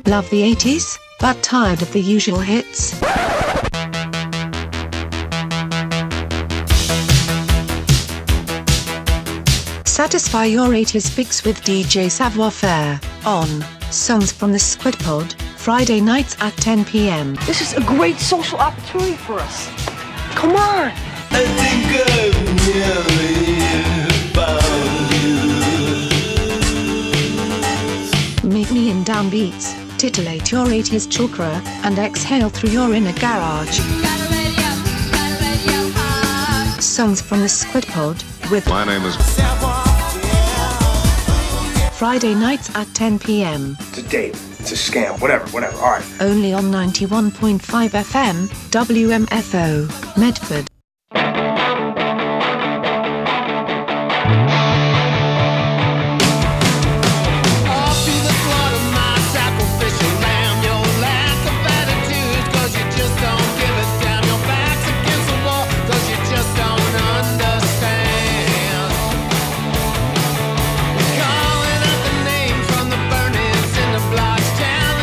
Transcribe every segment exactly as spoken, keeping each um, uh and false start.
Love the eighties, but tired of the usual hits? Satisfy your eighties fix with D J Savoir Faire, on Songs from the Squid Pod, Friday nights at ten p m. This is a great social opportunity for us. Come on! I think I've nearly found you. Meet me in downbeats, titillate your eighties chakra, and exhale through your inner garage. Songs from the Squid Pod, with My name is Friday nights at ten p m. It's a date. It's a scam. Whatever, whatever. All right. Only on ninety-one point five F M, W M F O, Medford.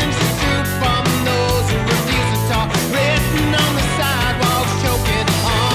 Written on the sidewalks, choking on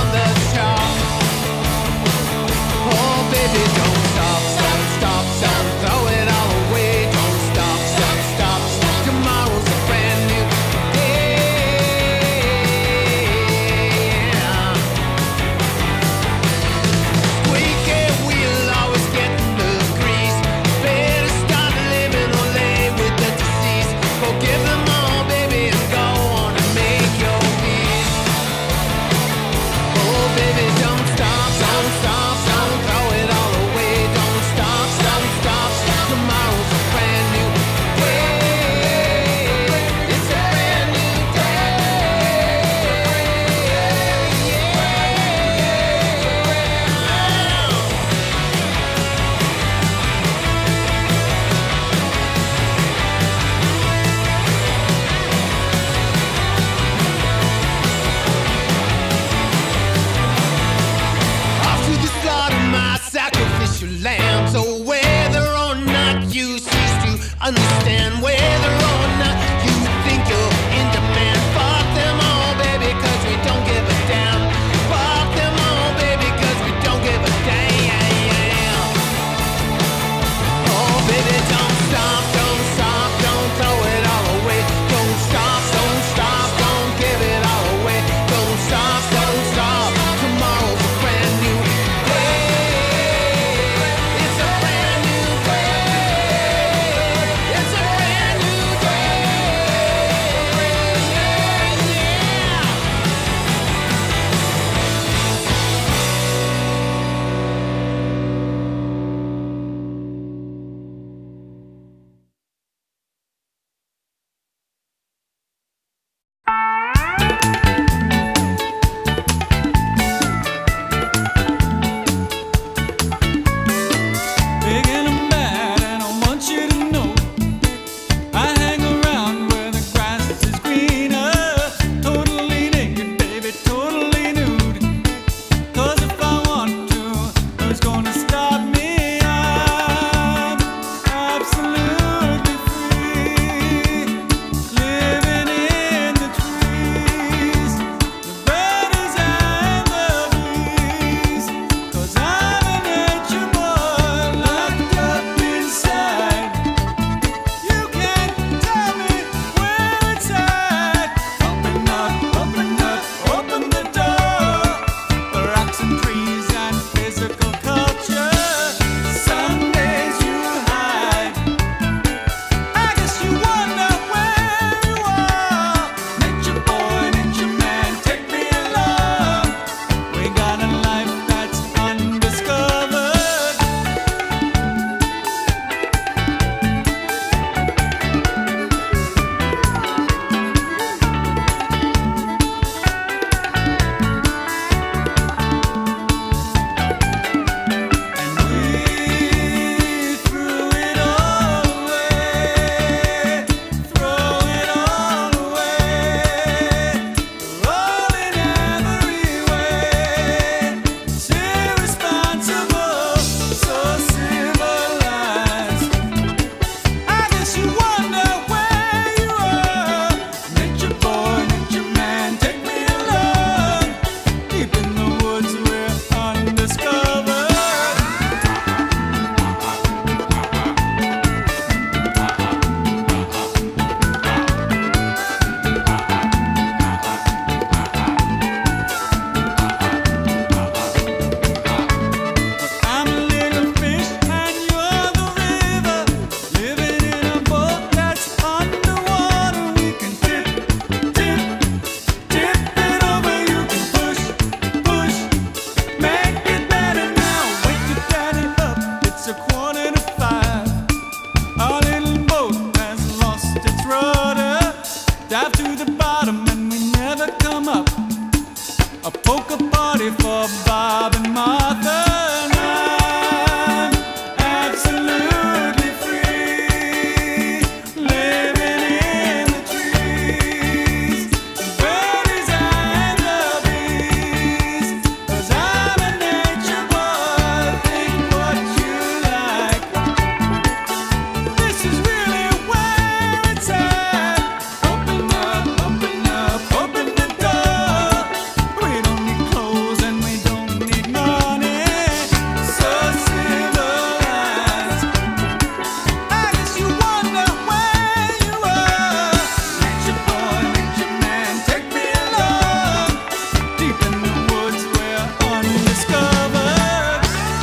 dive to the bottom and we never come up. A poker party for Bob and Martha, and I'm absolutely free, living in the trees, the birdies and the bees, 'cause I'm a nature boy, think what you like. This is really where it's at. Open up, open up, open the door. We don't need clothes and we don't need money. So civilized. I guess you wonder where you are. Nature boy, nature man, take me along. Deep in the woods where undiscovered.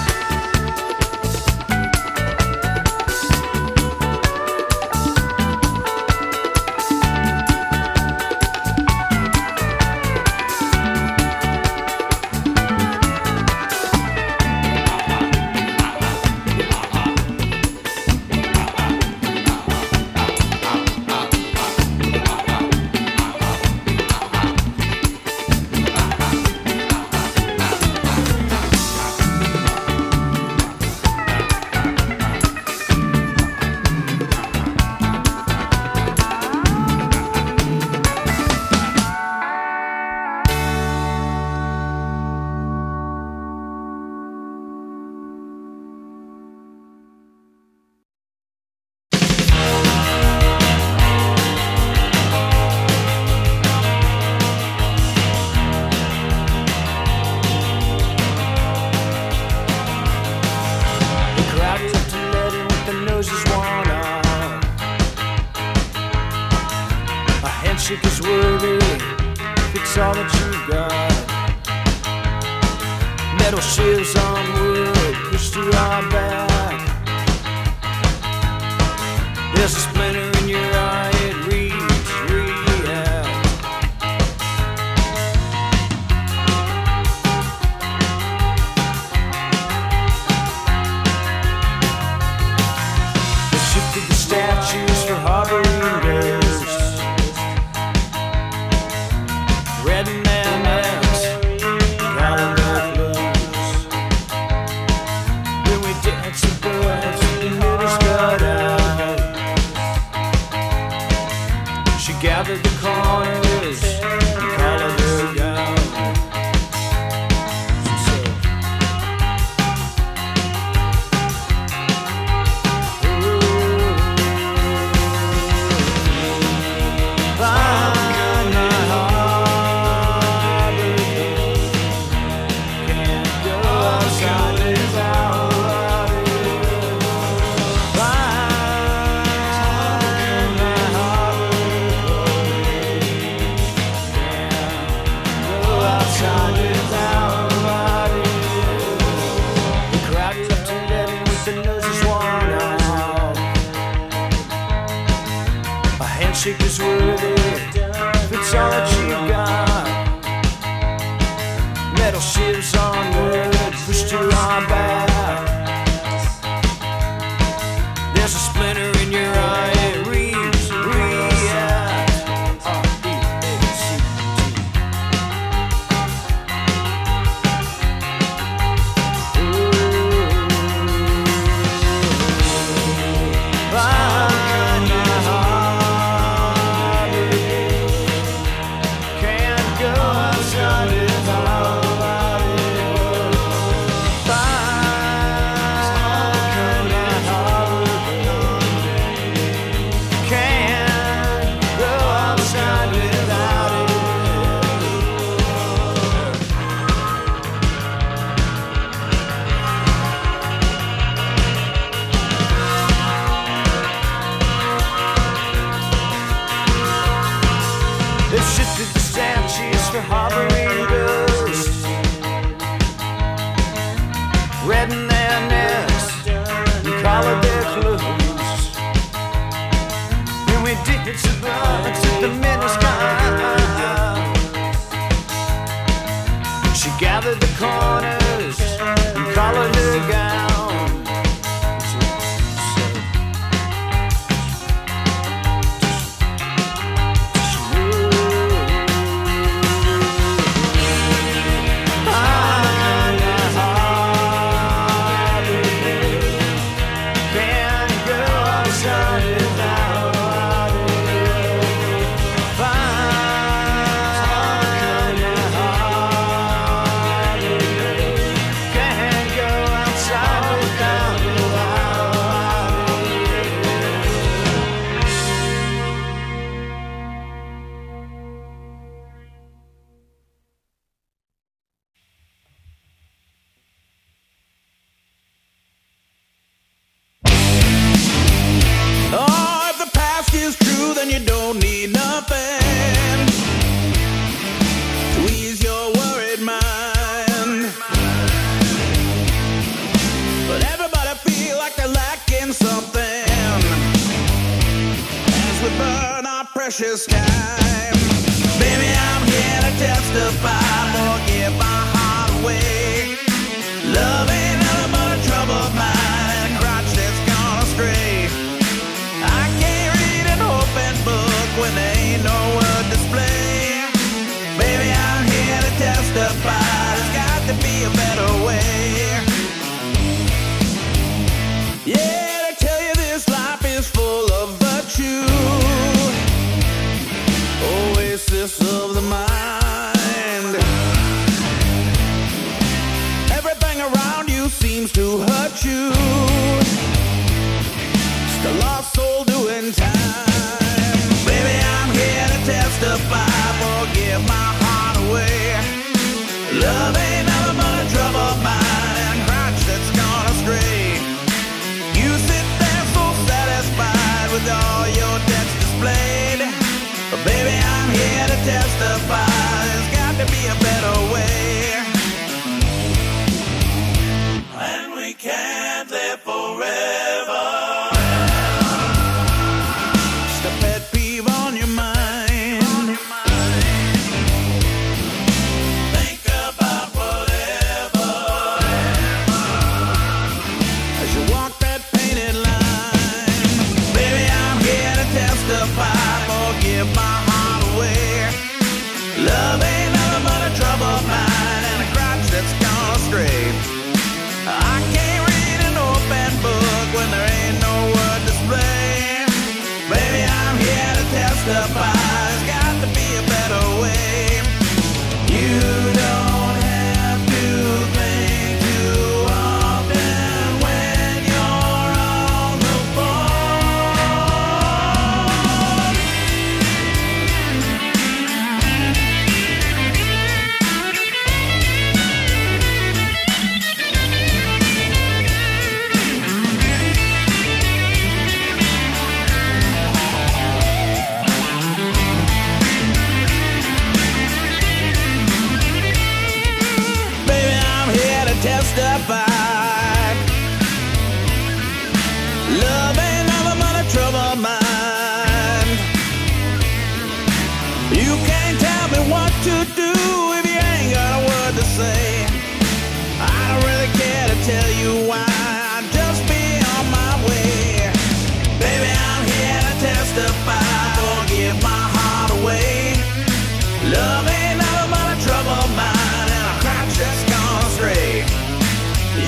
The crowd took to letting with the noses worn off. A handshake is worthy if it's all that you got. Metal shivs on wood pushed to our back. There's a splinter in your eye, it reads, react. They shifted the statues for harboring ghosts. Red and mammoths, calling their clothes. When we dance the birds, the middle's cut out. She gathered the corners and collared her gown. She said, find my heart again. Can't go outside without it. Find my heart again. Can't go outside without it. The crowd is up to eleven with the noses worn off. A handshake is worthy if it's all that you got. Metal shivs on wood pushed to our back. There's a splinter in your eye, it reads, react. R E A C T. Find my heart again. Can't go outside without it. Find my heart again. Can't go outside without it. They've shifted the statues for harboring ghosts. Redden their necks and collared their clothes. And we did to birds at the middle sky. She gathered the corners and collared her gown. She said, be nothing to ease your worried mind. But everybody feel like they're lacking something as we burn our precious time. Baby, I'm here to testify, forgive my heart away. Love ain't nothing but a troubled mind and a crotch that's gone astray. I can't read an open book when there ain't no word display. Baby, I'm here to testify, there's got to be a better way. Yeah, to tell you this life is full of virtue, oasis of the mind. Everything around you seems to hurt you, just a lost soul doing time. Baby, I'm here to testify, forgive my heart away. Love ain't nothing but a troubled mind and a crotch that's gone astray. You sit there so satisfied with all your debts displayed, but baby, I'm here to testify, there's got to be a better way. And we can't live forever. Just a pet peeve on your mind. Think about whatever as you walk that painted line. Baby, I'm here to testify, forgive my heart away. Love ain't nothing but a troubled mind and a crotch that's gone astray. I can't read an open book when there ain't no word display. Baby, I'm here to testify, there's got to be a better way. You don't have to think too often when you're on the testify. Love ain't nothing but a troubled mind. You can't tell me what to do if you ain't got a word to say. I don't really care to tell you why, I'll just be on my way. Baby, I'm here to testify, forgive my heart away. Love ain't nothing but a troubled mind and a crotch that's gone astray.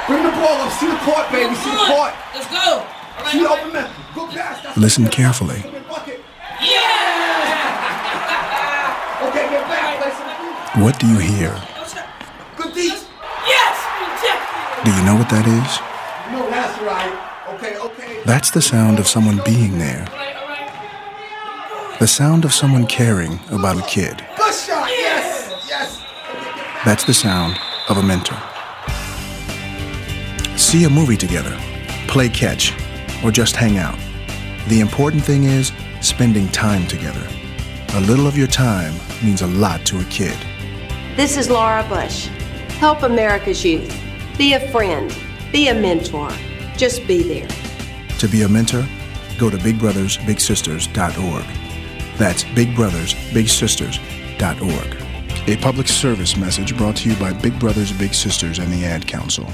Bring the ball up. See the court, baby. See the court. Let's go. Right, See the right. open man. Go past. That's Listen carefully. Yeah! Okay, get back. Play some defense. What do you hear? Good deep. Yes! Do you know what that is? No, that's right. Okay, okay. That's the sound of someone being there. The sound of someone caring about a kid. Good shot. Yes. Yes. That's the sound of a mentor. See a movie together, play catch, or just hang out. The important thing is spending time together. A little of your time means a lot to a kid. This is Laura Bush. Help America's youth. Be a friend. Be a mentor. Just be there. To be a mentor, go to big brothers big sisters dot org. That's big brothers big sisters dot org. A public service message brought to you by Big Brothers Big Sisters and the Ad Council.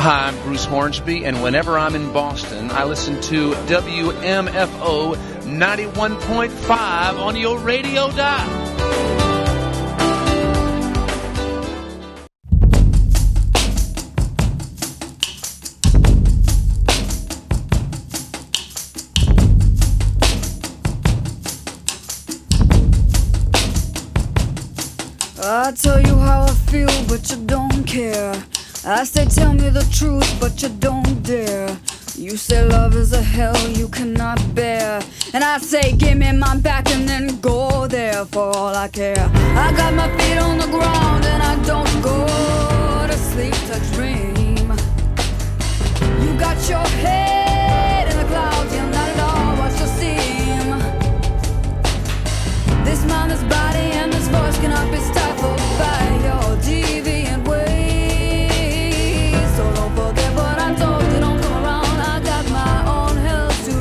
Hi, I'm Bruce Hornsby, and whenever I'm in Boston, I listen to W M F O ninety-one point five on your radio dial. I tell you how I feel, but you don't care. I say tell me the truth, but you don't dare. You say love is a hell you cannot bear, and I say give me my back and then go there for all I care. I got my feet on the ground and I don't go to sleep to dream. You got your head in the clouds, you're not at all what you seem. This mind, this body, and this voice cannot be stifled by your deviant ways. So don't forget what I told you, don't come around. I got my own hell to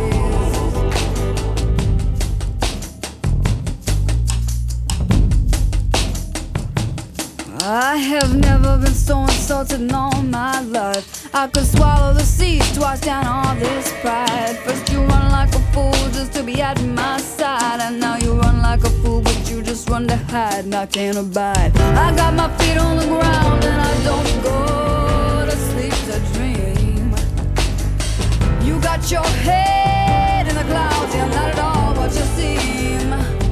raise. I have never been so insulted in all my life. I could swallow the seas twice down all this pride. First you run like a fool just to be at my side, and now you run like a fool but you just run to hide, and I can't abide. I got my feet on the ground and I don't go to sleep to dream. You got your head in the clouds, you're not at all what you seem.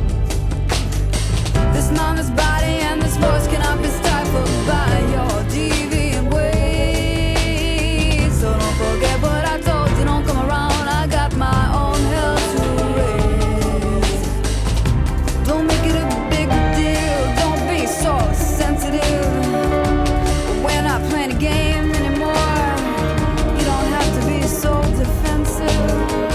This mind, this body, and this voice cannot be stifled by your deviant ways. So don't forget what I told you, don't come around. I got my own hell to raise. Don't make it a big deal, don't be so sensitive. We're not playing a game anymore. You don't have to be so defensive.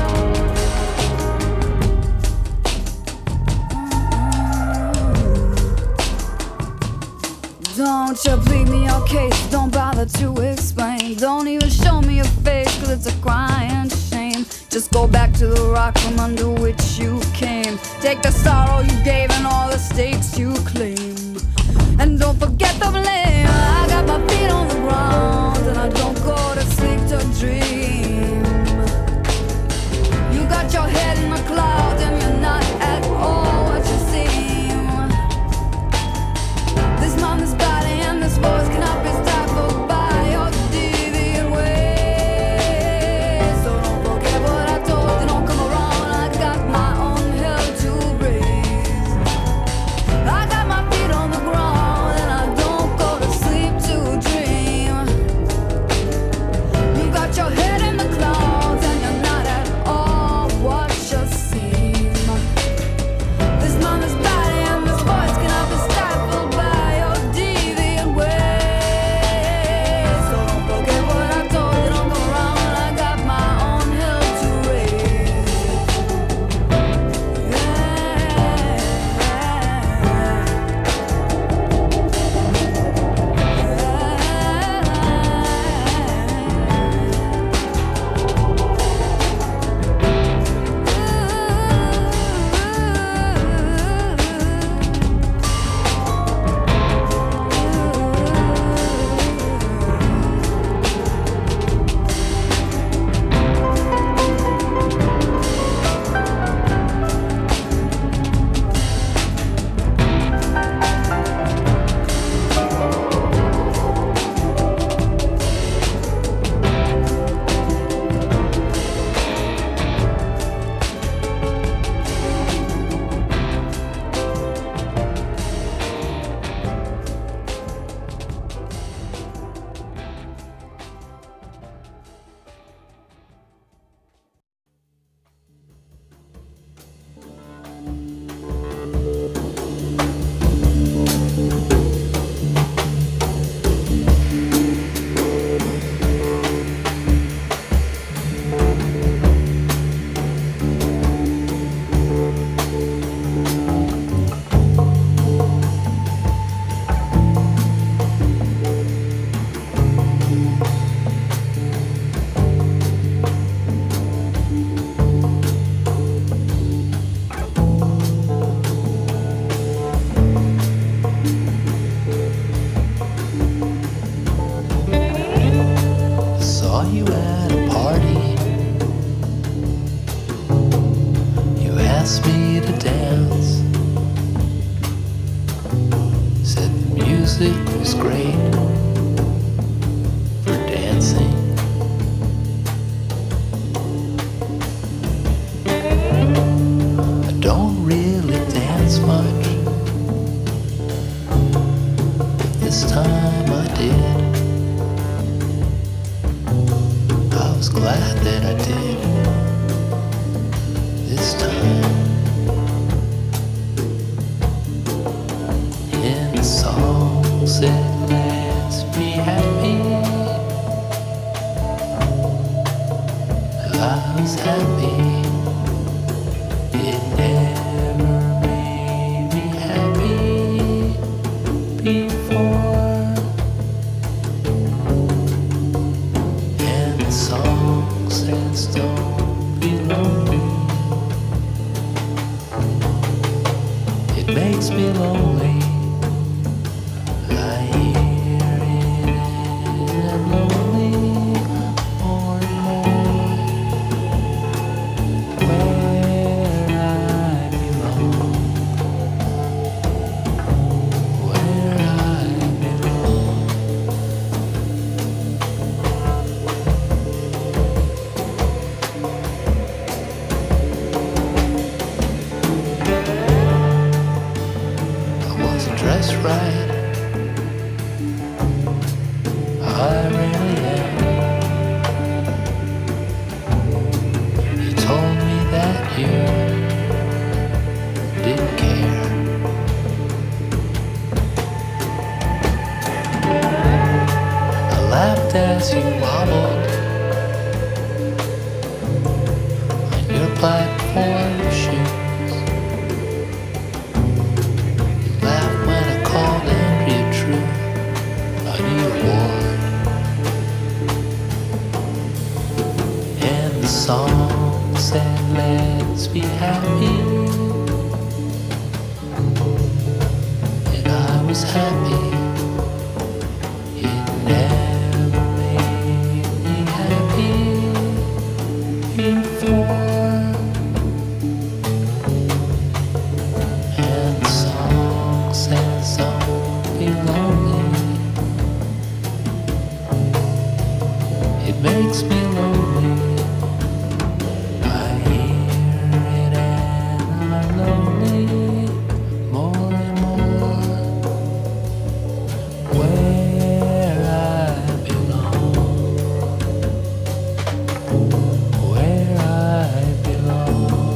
Don't you plead me your case, don't bother to explain. Don't even show me your face, cause it's a crying shame. Just go back to the rock from under which you came. Take the sorrow you gave and all the stakes you claim, and don't forget the blame. I got my feet on the ground and I don't go to sleep to dream. You got your head in the clouds and you're not at all what you seem. This mind, this body, and this voice cannot be stifled by your deviant ways. So don't forget what I told you, don't come around. I got my own hell to raise. I got my feet on the ground and I don't go to Saw you at a party. You asked me to dance. Said the music was great for dancing. I don't really dance much, but this time I did. I was glad that I did this time. And the song said, let's be happy. I was happy. It never made me happy before. And the song says, don't be lonely. It makes me lonely. I hear it and I'm lonely more and more. Where I belong, where I belong. I wasn't dressed right. I really am. You told me that you didn't care. I laughed as you wobbled on your platform shoes. You laughed when I called Andrea True on your ward. And the song said, let's be happy. And I was happy. It never made me happy before. And the song says, don't be lonely. It makes me lonely. I hear it and I'm lonely more and more. Where I belong, where I belong.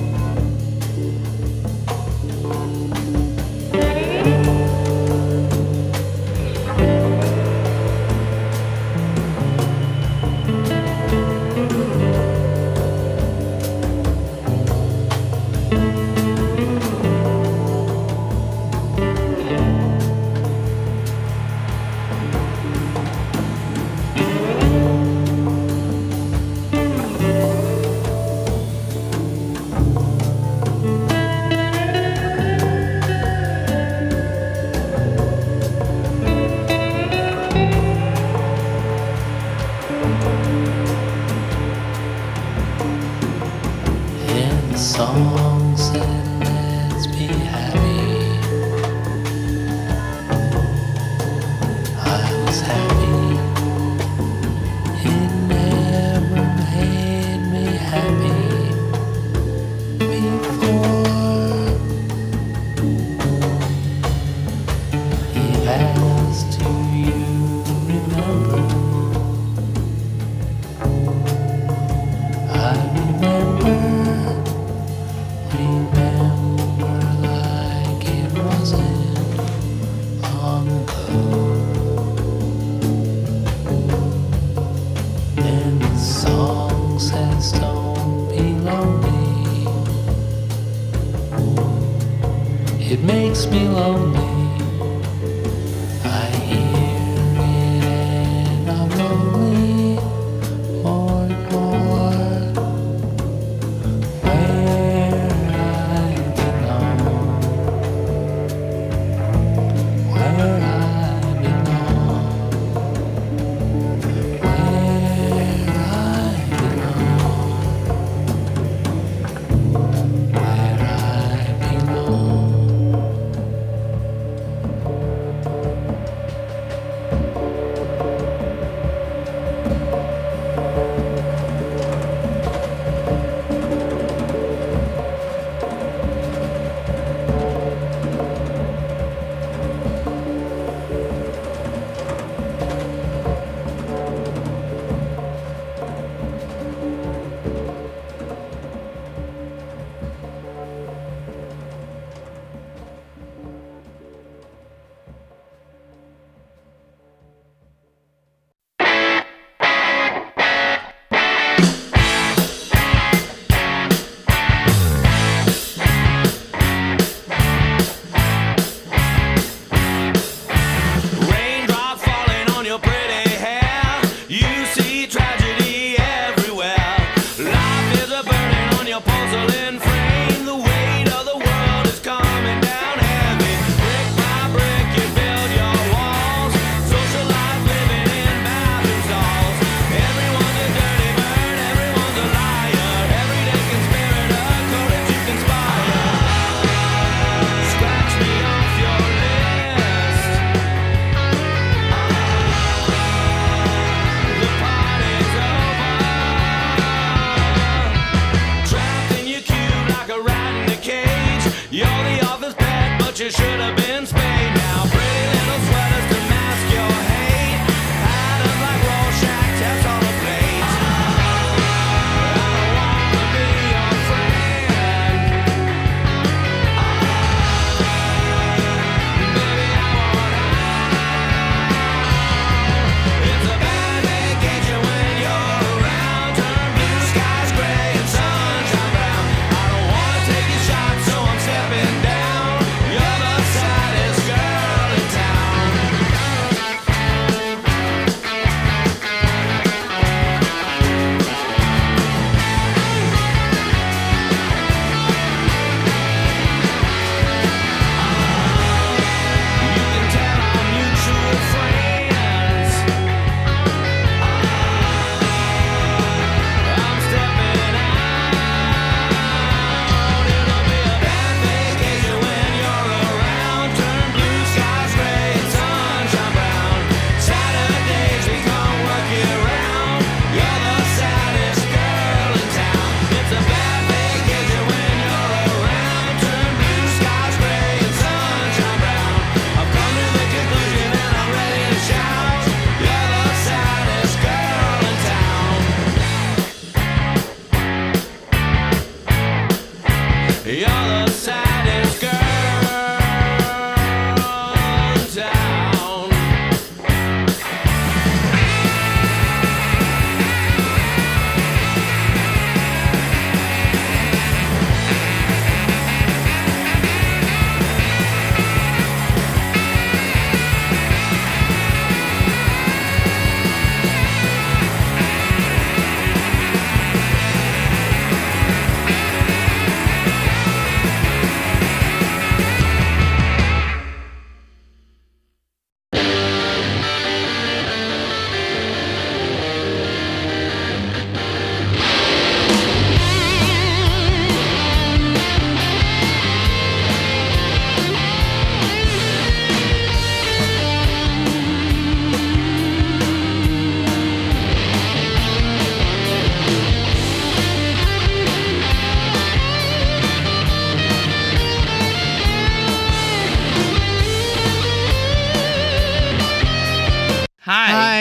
And the song said, let's be happy. I was happy. It never made me happy before. He asked, do you remember? I remember, remember like it wasn't long ago. And the song says, don't be lonely. It makes me lonely. I hear it and I'm lonely more and more. Where I belong, where I belong, where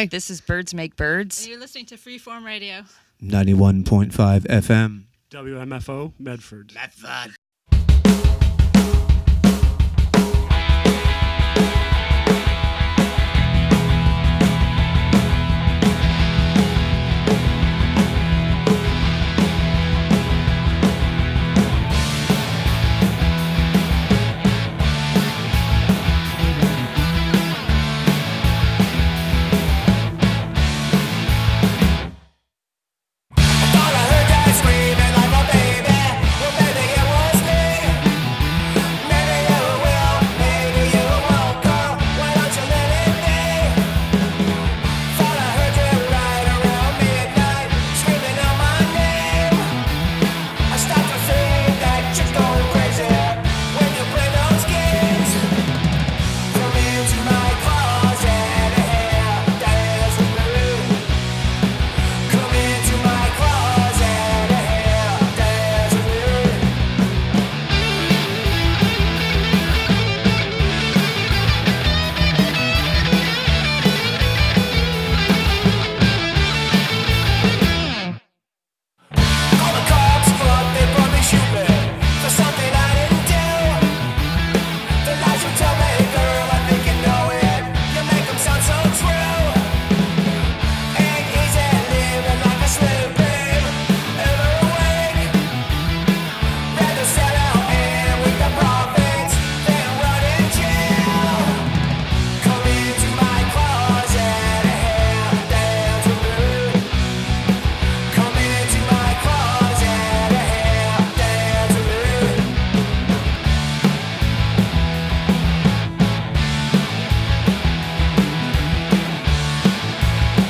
Hi. This is Birds Make Birds. And you're listening to Freeform Radio. ninety-one point five F M. W M F O, Medford. Medford.